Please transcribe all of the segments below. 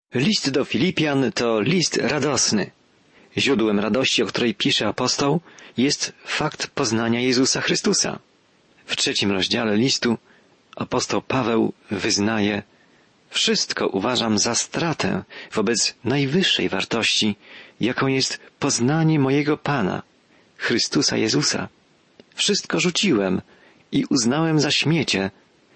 List do Filipian to list radosny. Źródłem radości, o której pisze apostoł, jest fakt poznania Jezusa Chrystusa. W 3 rozdziale listu apostoł Paweł wyznaje: wszystko uważam za stratę wobec najwyższej wartości, jaką jest poznanie mojego Pana, Chrystusa Jezusa. Wszystko rzuciłem i uznałem za śmiecie,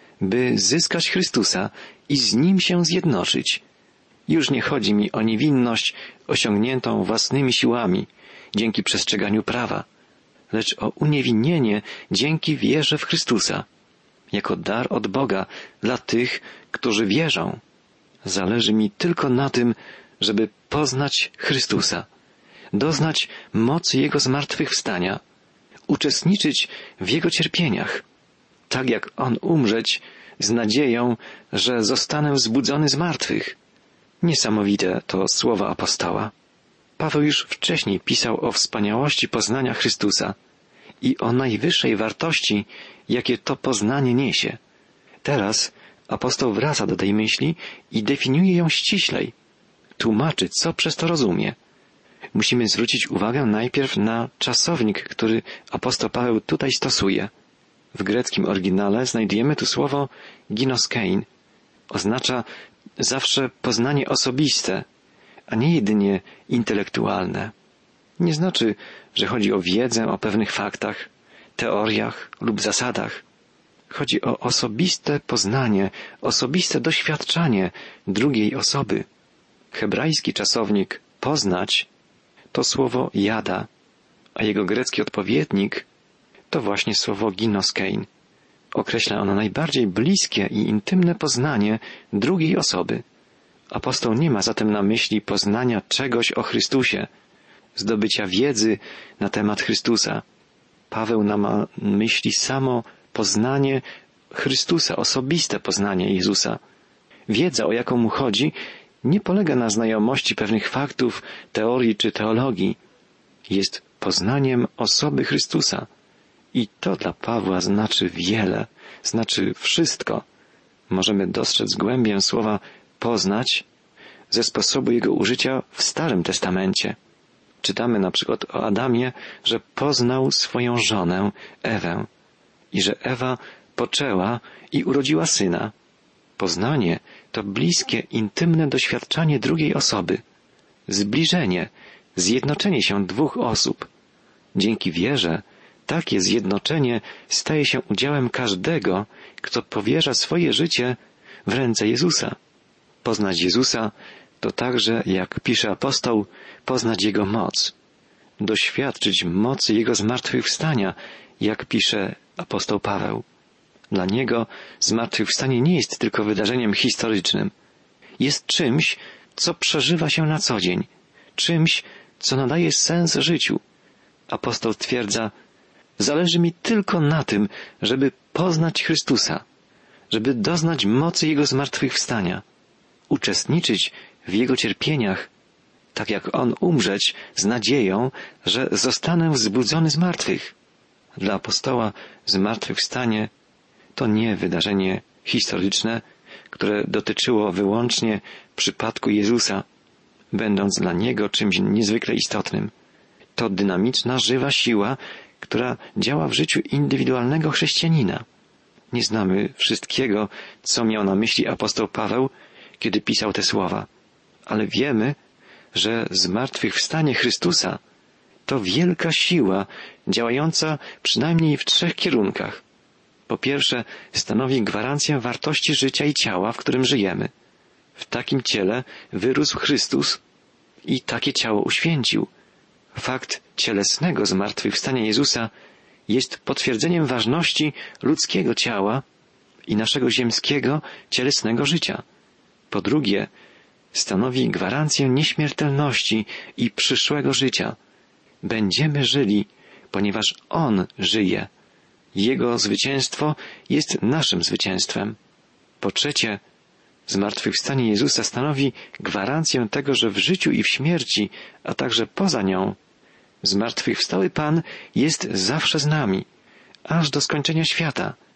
by zyskać Chrystusa i z Nim się zjednoczyć. Już nie chodzi mi o niewinność osiągniętą własnymi siłami, dzięki przestrzeganiu prawa, lecz o uniewinnienie dzięki wierze w Chrystusa, jako dar od Boga dla tych, którzy wierzą. Zależy mi tylko na tym, żeby poznać Chrystusa, doznać mocy Jego zmartwychwstania, uczestniczyć w Jego cierpieniach, tak jak On umrzeć z nadzieją, że zostanę wzbudzony z martwych. Niesamowite to słowa apostoła. Paweł już wcześniej pisał o wspaniałości poznania Chrystusa i o najwyższej wartości, jakie to poznanie niesie. Teraz apostoł wraca do tej myśli i definiuje ją ściślej. Tłumaczy, co przez to rozumie. Musimy zwrócić uwagę najpierw na czasownik, który apostoł Paweł tutaj stosuje. W greckim oryginale znajdujemy tu słowo ginoskein. Oznacza zawsze poznanie osobiste, a nie jedynie intelektualne. Nie znaczy, że chodzi o wiedzę o pewnych faktach, teoriach lub zasadach. Chodzi o osobiste poznanie, osobiste doświadczanie drugiej osoby. Hebrajski czasownik poznać to słowo jada, a jego grecki odpowiednik to właśnie słowo ginoskein. Określa ono najbardziej bliskie i intymne poznanie drugiej osoby. Apostoł nie ma zatem na myśli poznania czegoś o Chrystusie, zdobycia wiedzy na temat Chrystusa. Paweł ma na myśli samo poznanie Chrystusa, osobiste poznanie Jezusa. Wiedza, o jaką mu chodzi, nie polega na znajomości pewnych faktów, teorii czy teologii. Jest poznaniem osoby Chrystusa. I to dla Pawła znaczy wiele, znaczy wszystko. Możemy dostrzec głębię słowa poznać ze sposobu jego użycia w Starym Testamencie. Czytamy na przykład o Adamie, że poznał swoją żonę, Ewę, i że Ewa poczęła i urodziła syna. Poznanie to bliskie, intymne doświadczanie drugiej osoby, zbliżenie, zjednoczenie się dwóch osób. Dzięki wierze takie zjednoczenie staje się udziałem każdego, kto powierza swoje życie w ręce Jezusa. Poznać Jezusa to także, jak pisze apostoł, poznać Jego moc. Doświadczyć mocy Jego zmartwychwstania, jak pisze apostoł Paweł. Dla niego zmartwychwstanie nie jest tylko wydarzeniem historycznym. Jest czymś, co przeżywa się na co dzień. Czymś, co nadaje sens życiu. Apostoł stwierdza: zależy mi tylko na tym, żeby poznać Chrystusa, żeby doznać mocy Jego zmartwychwstania, uczestniczyć w Jego cierpieniach, tak jak On umrzeć z nadzieją, że zostanę wzbudzony z martwych. Dla apostoła zmartwychwstanie to nie wydarzenie historyczne, które dotyczyło wyłącznie przypadku Jezusa, będąc dla Niego czymś niezwykle istotnym. To dynamiczna, żywa siła, która działa w życiu indywidualnego chrześcijanina. Nie znamy wszystkiego, co miał na myśli apostoł Paweł, kiedy pisał te słowa, ale wiemy, że zmartwychwstanie Chrystusa to wielka siła działająca przynajmniej w 3 kierunkach. Po pierwsze, stanowi gwarancję wartości życia i ciała, w którym żyjemy. W takim ciele wyrósł Chrystus i takie ciało uświęcił. Fakt cielesnego zmartwychwstania Jezusa jest potwierdzeniem ważności ludzkiego ciała i naszego ziemskiego, cielesnego życia. Po drugie, stanowi gwarancję nieśmiertelności i przyszłego życia. Będziemy żyli, ponieważ On żyje. Jego zwycięstwo jest naszym zwycięstwem. Po trzecie, zmartwychwstanie Jezusa stanowi gwarancję tego, że w życiu i w śmierci, a także poza nią, zmartwychwstały Pan jest zawsze z nami, aż do skończenia świata.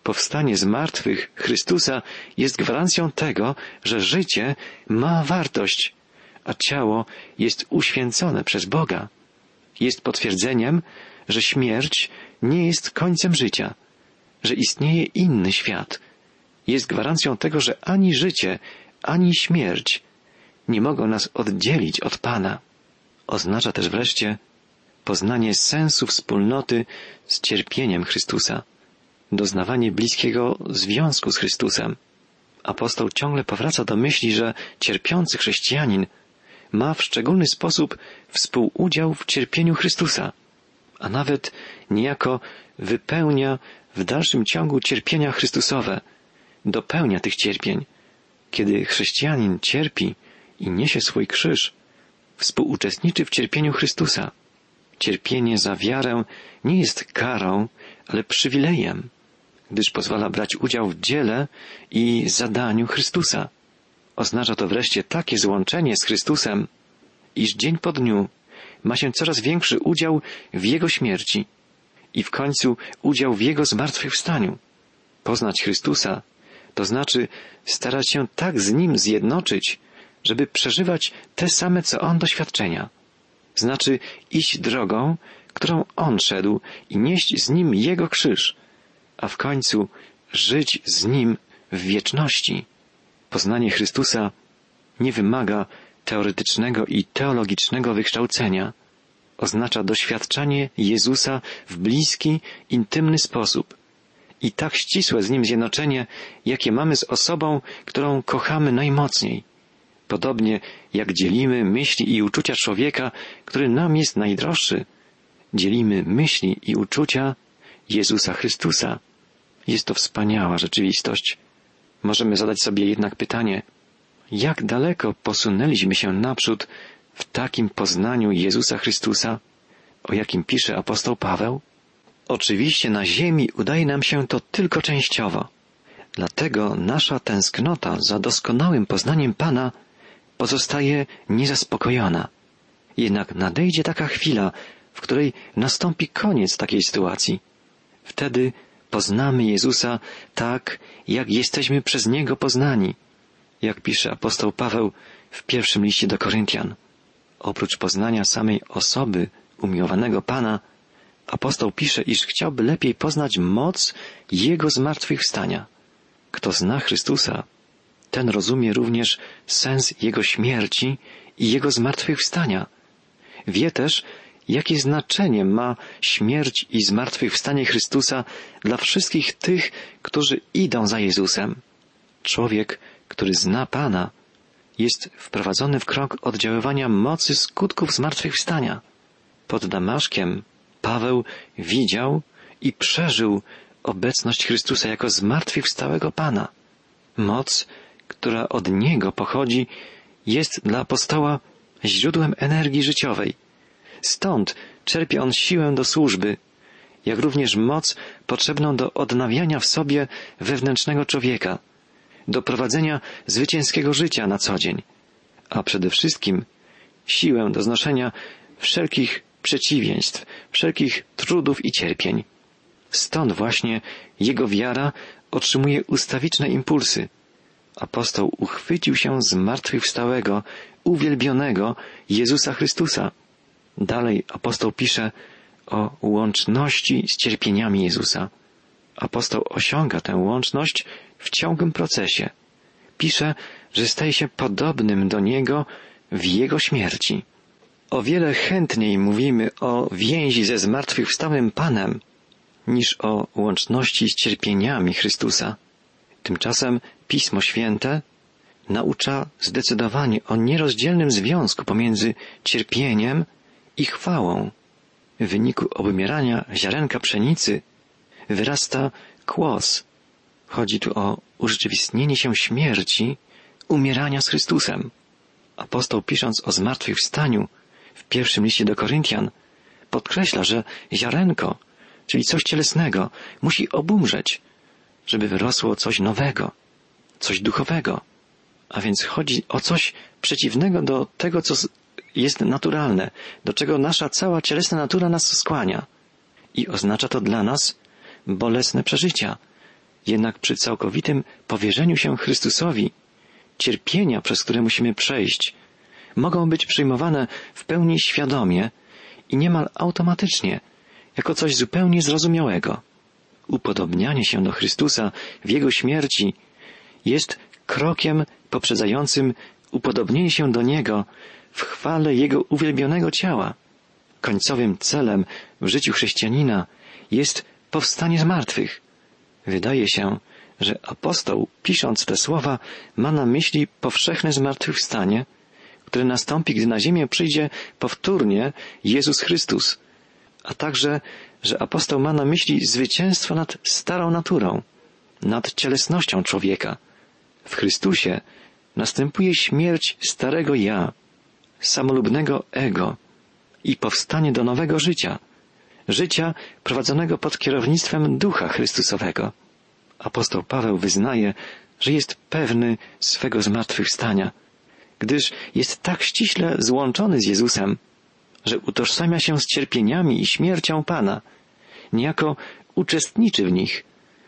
Powstanie z martwych Chrystusa jest gwarancją tego, że życie ma wartość, a ciało jest uświęcone przez Boga. Jest potwierdzeniem, że śmierć nie jest końcem życia, że istnieje inny świat. Jest gwarancją tego, że ani życie, ani śmierć nie mogą nas oddzielić od Pana. Oznacza też wreszcie poznanie sensu wspólnoty z cierpieniem Chrystusa, doznawanie bliskiego związku z Chrystusem. Apostoł ciągle powraca do myśli, że cierpiący chrześcijanin ma w szczególny sposób współudział w cierpieniu Chrystusa, a nawet niejako wypełnia w dalszym ciągu cierpienia Chrystusowe, dopełnia tych cierpień. Kiedy chrześcijanin cierpi i niesie swój krzyż, współuczestniczy w cierpieniu Chrystusa. Cierpienie za wiarę nie jest karą, ale przywilejem, gdyż pozwala brać udział w dziele i zadaniu Chrystusa. Oznacza to wreszcie takie złączenie z Chrystusem, iż dzień po dniu ma się coraz większy udział w Jego śmierci i w końcu udział w Jego zmartwychwstaniu. Poznać Chrystusa to znaczy starać się tak z Nim zjednoczyć, żeby przeżywać te same co On doświadczenia. Znaczy iść drogą, którą On szedł i nieść z Nim Jego krzyż, a w końcu żyć z Nim w wieczności. Poznanie Chrystusa nie wymaga teoretycznego i teologicznego wykształcenia. Oznacza doświadczanie Jezusa w bliski, intymny sposób i tak ścisłe z Nim zjednoczenie, jakie mamy z osobą, którą kochamy najmocniej. Podobnie jak dzielimy myśli i uczucia człowieka, który nam jest najdroższy, dzielimy myśli i uczucia Jezusa Chrystusa. Jest to wspaniała rzeczywistość. Możemy zadać sobie jednak pytanie, jak daleko posunęliśmy się naprzód w takim poznaniu Jezusa Chrystusa, o jakim pisze apostoł Paweł? Oczywiście na ziemi udaje nam się to tylko częściowo. Dlatego nasza tęsknota za doskonałym poznaniem Pana pozostaje niezaspokojona. Jednak nadejdzie taka chwila, w której nastąpi koniec takiej sytuacji. Wtedy poznamy Jezusa tak, jak jesteśmy przez Niego poznani. Jak pisze apostoł Paweł w pierwszym liście do Koryntian. Oprócz poznania samej osoby umiłowanego Pana, apostoł pisze, iż chciałby lepiej poznać moc Jego zmartwychwstania. Kto zna Chrystusa, ten rozumie również sens Jego śmierci i Jego zmartwychwstania. Wie też, jakie znaczenie ma śmierć i zmartwychwstanie Chrystusa dla wszystkich tych, którzy idą za Jezusem. Człowiek, który zna Pana, jest wprowadzony w krąg oddziaływania mocy skutków zmartwychwstania. Pod Damaszkiem Paweł widział i przeżył obecność Chrystusa jako zmartwychwstałego Pana. Moc, która od Niego pochodzi, jest dla apostoła źródłem energii życiowej. Stąd czerpie on siłę do służby, jak również moc potrzebną do odnawiania w sobie wewnętrznego człowieka, do prowadzenia zwycięskiego życia na co dzień, a przede wszystkim siłę do znoszenia wszelkich przeciwieństw, wszelkich trudów i cierpień. Stąd właśnie jego wiara otrzymuje ustawiczne impulsy. Apostoł uchwycił się zmartwychwstałego, uwielbionego Jezusa Chrystusa. Dalej apostoł pisze o łączności z cierpieniami Jezusa. Apostoł osiąga tę łączność w ciągłym procesie. Pisze, że staje się podobnym do Niego w Jego śmierci. O wiele chętniej mówimy o więzi ze zmartwychwstałym Panem, niż o łączności z cierpieniami Chrystusa. Tymczasem Pismo Święte naucza zdecydowanie o nierozdzielnym związku pomiędzy cierpieniem i chwałą. W wyniku obumierania ziarenka pszenicy wyrasta kłos. Chodzi tu o urzeczywistnienie się śmierci, umierania z Chrystusem. Apostoł, pisząc o zmartwychwstaniu w pierwszym liście do Koryntian, podkreśla, że ziarenko, czyli coś cielesnego, musi obumrzeć, żeby wyrosło coś nowego, coś duchowego. A więc chodzi o coś przeciwnego do tego, co jest naturalne, do czego nasza cała cielesna natura nas skłania. I oznacza to dla nas bolesne przeżycia, Jednak przy całkowitym powierzeniu się Chrystusowi, cierpienia, przez które musimy przejść, mogą być przyjmowane w pełni świadomie i niemal automatycznie, jako coś zupełnie zrozumiałego. Upodobnianie się do Chrystusa w Jego śmierci jest krokiem poprzedzającym upodobnienie się do Niego w chwale Jego uwielbionego ciała. Końcowym celem w życiu chrześcijanina jest powstanie z martwych. Wydaje się, że apostoł, pisząc te słowa, ma na myśli powszechne zmartwychwstanie, które nastąpi, gdy na ziemię przyjdzie powtórnie Jezus Chrystus, a także, że apostoł ma na myśli zwycięstwo nad starą naturą, nad cielesnością człowieka. W Chrystusie następuje śmierć starego ja, samolubnego ego i powstanie do nowego życia, życia prowadzonego pod kierownictwem Ducha Chrystusowego. Apostoł Paweł wyznaje, że jest pewny swego zmartwychwstania, gdyż jest tak ściśle złączony z Jezusem, że utożsamia się z cierpieniami i śmiercią Pana, niejako uczestniczy w nich.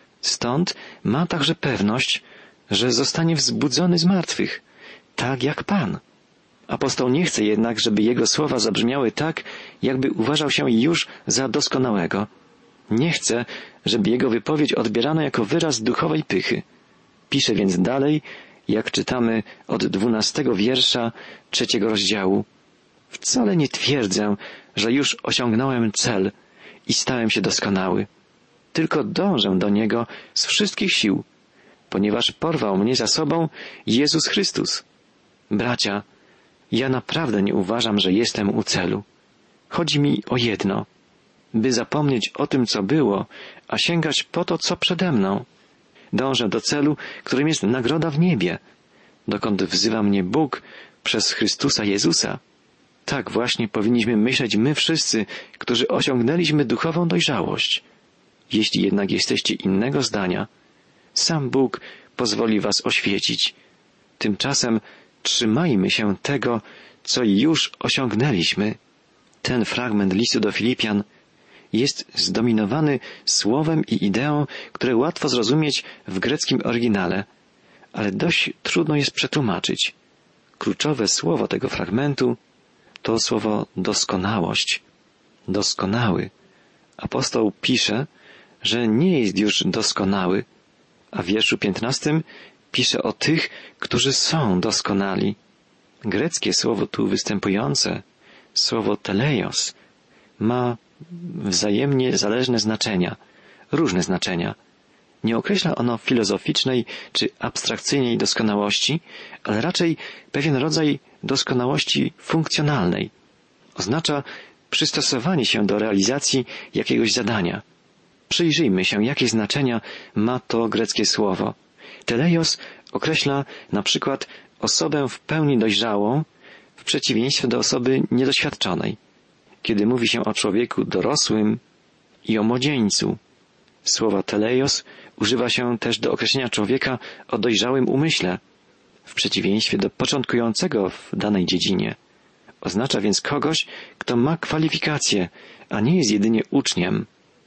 Stąd ma także pewność, że zostanie wzbudzony z martwych, tak jak Pan. Apostoł nie chce jednak, żeby jego słowa zabrzmiały tak, jakby uważał się już za doskonałego. Nie chce, żeby jego wypowiedź odbierano jako wyraz duchowej pychy. Pisze więc dalej, jak czytamy od 12 wiersza 3 rozdziału. Wcale nie twierdzę, że już osiągnąłem cel i stałem się doskonały. Tylko dążę do niego z wszystkich sił, ponieważ porwał mnie za sobą Jezus Chrystus. Bracia, ja naprawdę nie uważam, że jestem u celu. Chodzi mi o jedno, by zapomnieć o tym, co było, a sięgać po to, co przede mną. Dążę do celu, którym jest nagroda w niebie, dokąd wzywa mnie Bóg przez Chrystusa Jezusa. Tak właśnie powinniśmy myśleć my wszyscy, którzy osiągnęliśmy duchową dojrzałość. Jeśli jednak jesteście innego zdania, sam Bóg pozwoli was oświecić. Tymczasem trzymajmy się tego, co już osiągnęliśmy. Ten fragment listu do Filipian jest zdominowany słowem i ideą, które łatwo zrozumieć w greckim oryginale, ale dość trudno jest przetłumaczyć. Kluczowe słowo tego fragmentu to słowo doskonałość. Doskonały. Apostoł pisze, że nie jest już doskonały, a w wierszu 15 pisze o tych, którzy są doskonali. Greckie słowo tu występujące, słowo teleios, ma wzajemnie zależne znaczenia, różne znaczenia. Nie określa ono filozoficznej czy abstrakcyjnej doskonałości, ale raczej pewien rodzaj doskonałości funkcjonalnej. Oznacza przystosowanie się do realizacji jakiegoś zadania. Przyjrzyjmy się, jakie znaczenia ma to greckie słowo. Teleios określa na przykład osobę w pełni dojrzałą w przeciwieństwie do osoby niedoświadczonej. Kiedy mówi się o człowieku dorosłym i o młodzieńcu, słowa teleios używa się też do określenia człowieka o dojrzałym umyśle, w przeciwieństwie do początkującego w danej dziedzinie. Oznacza więc kogoś, kto ma kwalifikacje, a nie jest jedynie uczniem.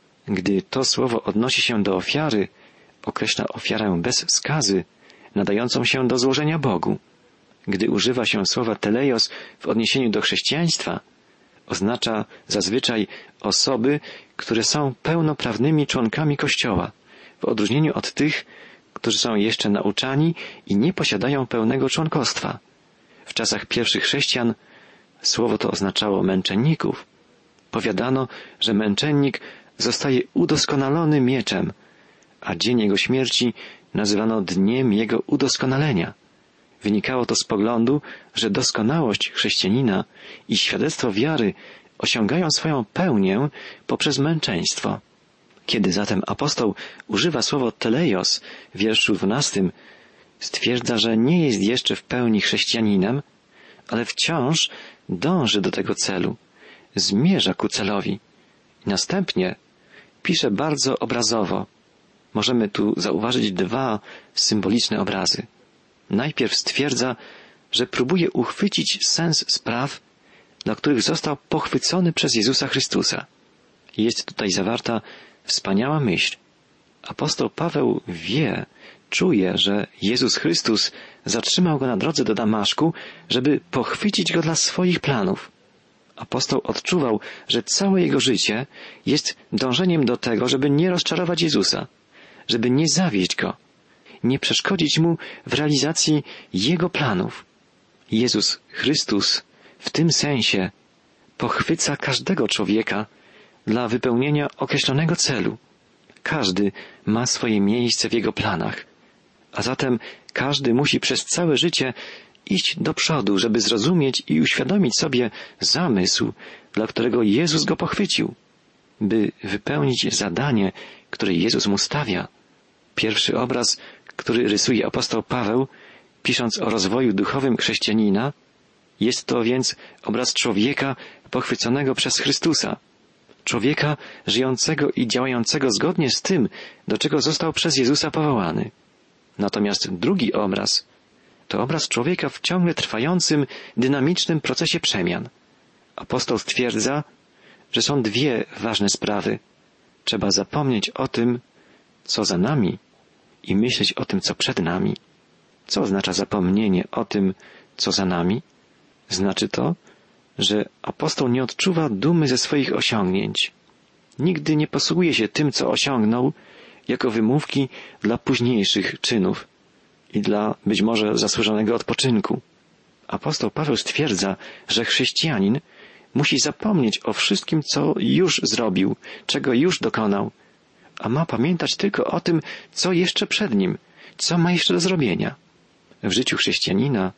Gdy to słowo odnosi się do ofiary, określa ofiarę bez skazy, nadającą się do złożenia Bogu. Gdy używa się słowa teleios w odniesieniu do chrześcijaństwa, oznacza zazwyczaj osoby, które są pełnoprawnymi członkami Kościoła, w odróżnieniu od tych, którzy są jeszcze nauczani i nie posiadają pełnego członkostwa. W czasach pierwszych chrześcijan słowo to oznaczało męczenników. Powiadano, że męczennik zostaje udoskonalony mieczem, a dzień jego śmierci nazywano dniem jego udoskonalenia. Wynikało to z poglądu, że doskonałość chrześcijanina i świadectwo wiary osiągają swoją pełnię poprzez męczeństwo. Kiedy zatem apostoł używa słowa teleios w wierszu 12, stwierdza, że nie jest jeszcze w pełni chrześcijaninem, ale wciąż dąży do tego celu, zmierza ku celowi. I następnie pisze bardzo obrazowo. Możemy tu zauważyć dwa symboliczne obrazy. Najpierw stwierdza, że próbuje uchwycić sens spraw, dla których został pochwycony przez Jezusa Chrystusa. Jest tutaj zawarta wspaniała myśl. Apostoł Paweł czuje, że Jezus Chrystus zatrzymał go na drodze do Damaszku, żeby pochwycić go dla swoich planów. Apostoł odczuwał, że całe jego życie jest dążeniem do tego, żeby nie rozczarować Jezusa, żeby nie zawieść Go, nie przeszkodzić Mu w realizacji Jego planów. Jezus Chrystus w tym sensie pochwyca każdego człowieka dla wypełnienia określonego celu. Każdy ma swoje miejsce w Jego planach, a zatem każdy musi przez całe życie iść do przodu, żeby zrozumieć i uświadomić sobie zamysł, dla którego Jezus go pochwycił, by wypełnić zadanie, które Jezus mu stawia. Pierwszy obraz, który rysuje apostoł Paweł, pisząc o rozwoju duchowym chrześcijanina, jest to więc obraz człowieka pochwyconego przez Chrystusa, człowieka żyjącego i działającego zgodnie z tym, do czego został przez Jezusa powołany. Natomiast drugi obraz to obraz człowieka w ciągle trwającym, dynamicznym procesie przemian. Apostoł stwierdza, że są dwie ważne sprawy. Trzeba zapomnieć o tym, co za nami i myśleć o tym, co przed nami. Co oznacza zapomnienie o tym, co za nami? Znaczy to, że apostoł nie odczuwa dumy ze swoich osiągnięć. Nigdy nie posługuje się tym, co osiągnął, jako wymówki dla późniejszych czynów i dla być może zasłużonego odpoczynku. Apostoł Paweł stwierdza, że chrześcijanin musi zapomnieć o wszystkim, co już zrobił, czego już dokonał, a ma pamiętać tylko o tym, co jeszcze przed nim, co ma jeszcze do zrobienia. W życiu chrześcijanina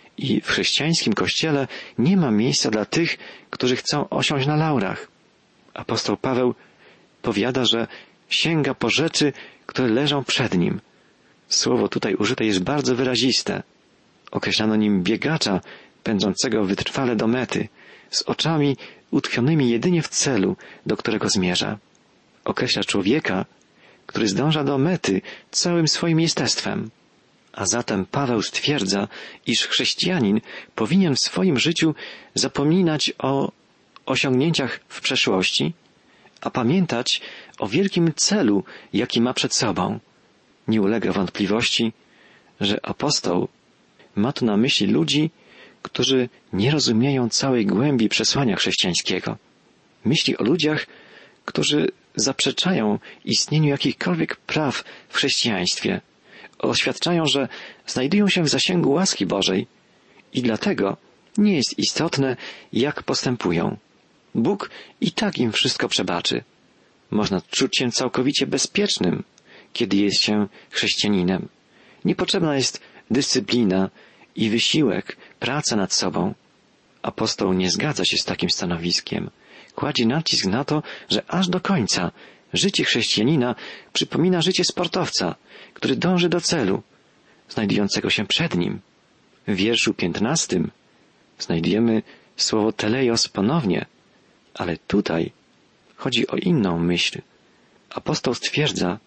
i w chrześcijańskim Kościele nie ma miejsca dla tych, którzy chcą osiąść na laurach. Apostoł Paweł powiada, że sięga po rzeczy, które leżą przed nim. Słowo tutaj użyte jest bardzo wyraziste. Określano nim biegacza pędzącego wytrwale do mety, z oczami utkwionymi jedynie w celu, do którego zmierza. Określa człowieka, który zdąża do mety całym swoim jestestwem. A zatem Paweł stwierdza, iż chrześcijanin powinien w swoim życiu zapominać o osiągnięciach w przeszłości, a pamiętać o wielkim celu, jaki ma przed sobą. Nie ulega wątpliwości, że apostoł ma tu na myśli ludzi, którzy nie rozumieją całej głębi przesłania chrześcijańskiego. Myśli o ludziach, którzy zaprzeczają istnieniu jakichkolwiek praw w chrześcijaństwie. Oświadczają, że znajdują się w zasięgu łaski Bożej i dlatego nie jest istotne, jak postępują. Bóg i tak im wszystko przebaczy. Można czuć się całkowicie bezpiecznym, kiedy jest się chrześcijaninem. Niepotrzebna jest dyscyplina i wysiłek, praca nad sobą. Apostoł nie zgadza się z takim stanowiskiem. Kładzie nacisk na to, że aż do końca życie chrześcijanina przypomina życie sportowca, który dąży do celu, znajdującego się przed nim. W wierszu 15 znajdujemy słowo teleios ponownie, ale tutaj chodzi o inną myśl. Apostoł stwierdza,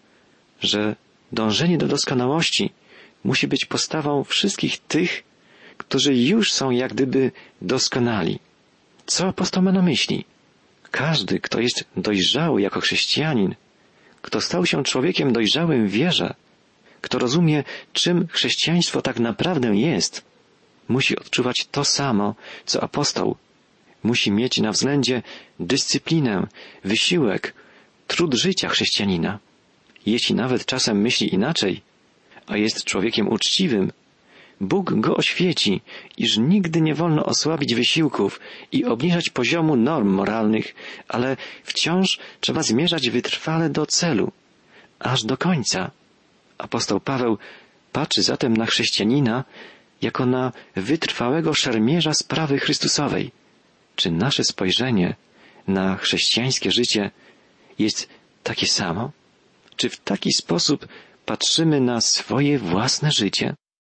że dążenie do doskonałości musi być postawą wszystkich tych, którzy już są jak gdyby doskonali. Co apostoł ma na myśli? Każdy, kto jest dojrzały jako chrześcijanin, kto stał się człowiekiem dojrzałym w wierze, kto rozumie, czym chrześcijaństwo tak naprawdę jest, musi odczuwać to samo, co apostoł. Musi mieć na względzie dyscyplinę, wysiłek, trud życia chrześcijanina. Jeśli nawet czasem myśli inaczej, a jest człowiekiem uczciwym, Bóg go oświeci, iż nigdy nie wolno osłabić wysiłków i obniżać poziomu norm moralnych, ale wciąż trzeba zmierzać wytrwale do celu, aż do końca. Apostoł Paweł patrzy zatem na chrześcijanina jako na wytrwałego szermierza sprawy Chrystusowej. Czy nasze spojrzenie na chrześcijańskie życie jest takie samo? Czy w taki sposób patrzymy na swoje własne życie?